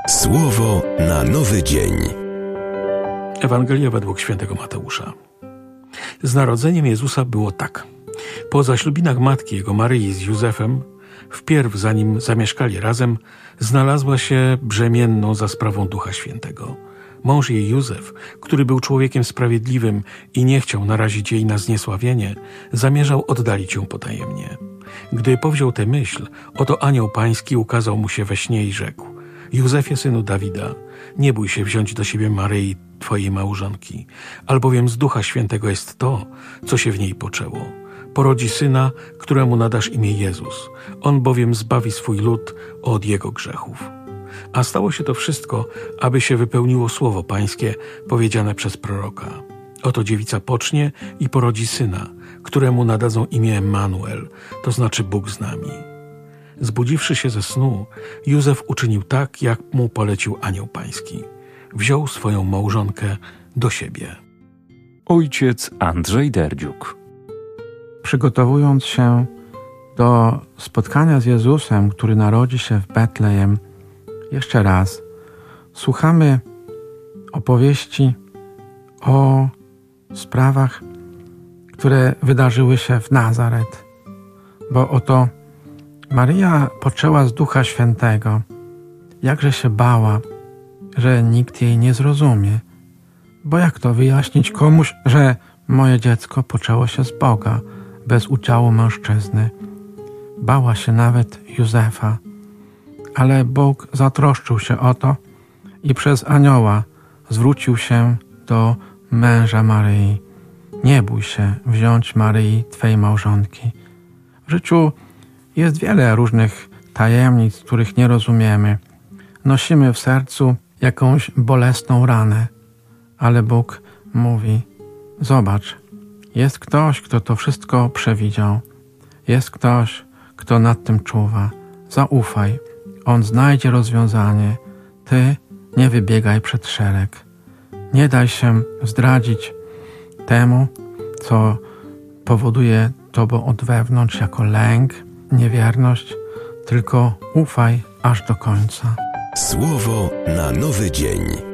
Słowo na nowy dzień. Ewangelia według świętego Mateusza. Z narodzeniem Jezusa było tak. Po zaślubinach matki jego Maryi z Józefem, wpierw zanim zamieszkali razem, znalazła się brzemienną za sprawą Ducha Świętego. Mąż jej Józef, który był człowiekiem sprawiedliwym i nie chciał narazić jej na zniesławienie, zamierzał oddalić ją potajemnie. Gdy powziął tę myśl, oto anioł pański ukazał mu się we śnie i rzekł: Józefie, synu Dawida, nie bój się wziąć do siebie Maryi, twojej małżonki, albowiem z Ducha Świętego jest to, co się w niej poczęło. Porodzi syna, któremu nadasz imię Jezus. On bowiem zbawi swój lud od jego grzechów. A stało się to wszystko, aby się wypełniło słowo pańskie powiedziane przez proroka. Oto dziewica pocznie i porodzi syna, któremu nadadzą imię Emmanuel, to znaczy Bóg z nami. Zbudziwszy się ze snu, Józef uczynił tak, jak mu polecił anioł pański. Wziął swoją małżonkę do siebie. Ojciec Andrzej Derdziuk. Przygotowując się do spotkania z Jezusem, który narodzi się w Betlejem, jeszcze raz słuchamy opowieści o sprawach, które wydarzyły się w Nazaret. Bo oto Maryja poczęła z Ducha Świętego. Jakże się bała, że nikt jej nie zrozumie. Bo jak to wyjaśnić komuś, że moje dziecko poczęło się z Boga, bez udziału mężczyzny? Bała się nawet Józefa. Ale Bóg zatroszczył się o to i przez anioła zwrócił się do męża Maryi. Nie bój się wziąć Maryi, twej małżonki. W życiu jest wiele różnych tajemnic, których nie rozumiemy. Nosimy w sercu jakąś bolesną ranę, ale Bóg mówi: zobacz, jest ktoś, kto to wszystko przewidział. Jest ktoś, kto nad tym czuwa. Zaufaj, On znajdzie rozwiązanie. Ty nie wybiegaj przed szereg. Nie daj się zdradzić temu, co powoduje tobą od wewnątrz jako lęk, niewierność, tylko ufaj aż do końca. Słowo na nowy dzień.